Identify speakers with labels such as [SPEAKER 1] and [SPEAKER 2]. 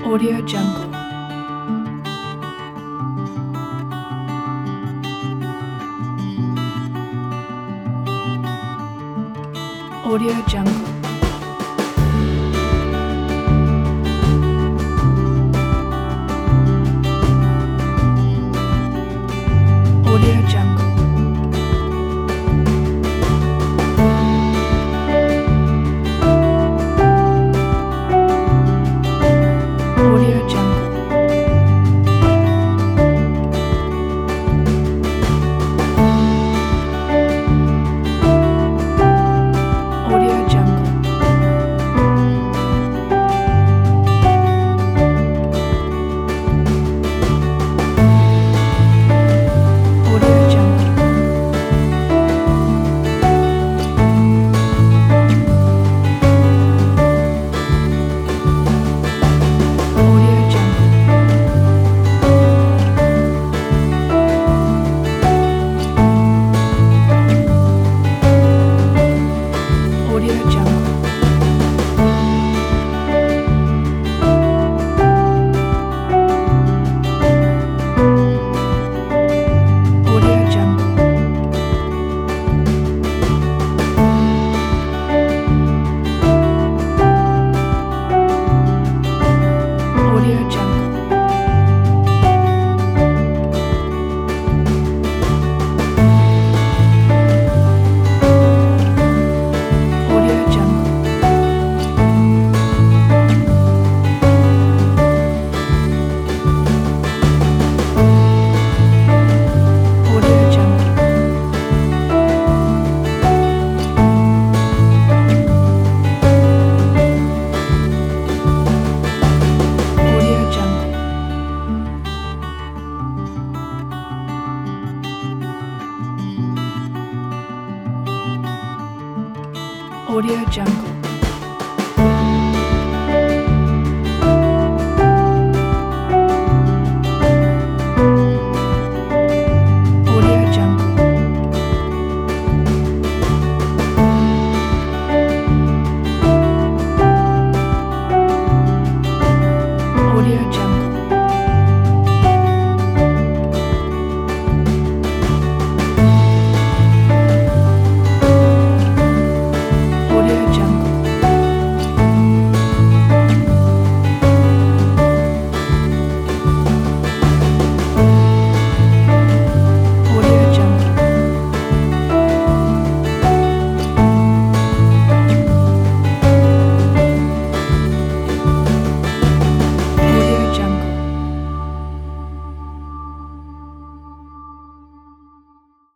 [SPEAKER 1] Audio Jungle. Audio Jungle. Audio Jungle. Audio Jungle. Audio Jungle. Audio Jungle. Audio Jungle. Audio Jungle. Audio Jungle. Audio Jungle. Audio Jungle. Audio Jungle. Audio Jungle. Audio Jungle. Audio Jungle. Audio Jungle.